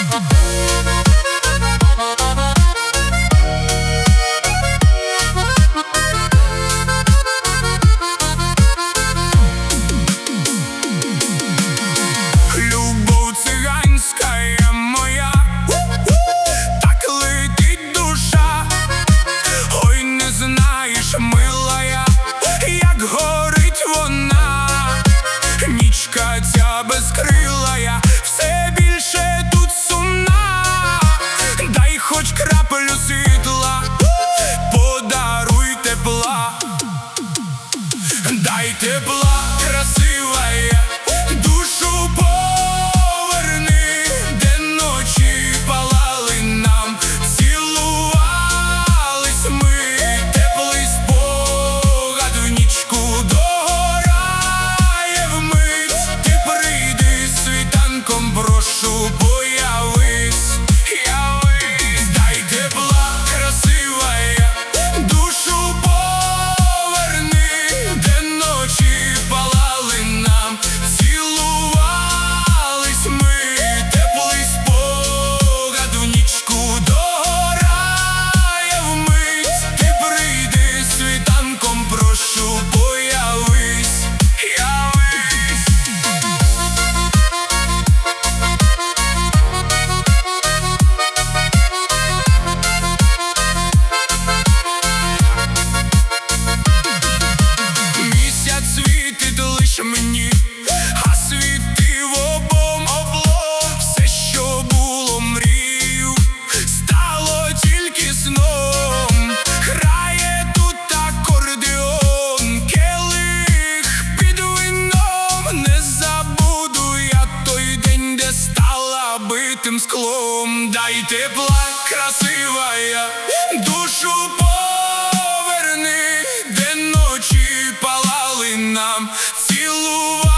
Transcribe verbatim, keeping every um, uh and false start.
Милая, як горить вона, нічка ця безкрилая, все більше тут сумна. Дай хоч краплю світла, подаруй тепла, дай тепла, красивая, душу поверни, де ночі палали нам, цілувались ми. Прошу, появись, явись, дай тепла, красивая, душу поверни, де ночі палали нам, цілувались ми, теплий спогад в нічку догорає вмить. Ти прийди світанком, прошу, появись, явись. Мені, а світив обом облом, все, що було мрію, стало тільки сном. Грає тут акордеон, келих під вином. Не забуду я той день, де стала битим склом. Дай тепла, красивая, душу поверни, де ночі палали нам, цілували.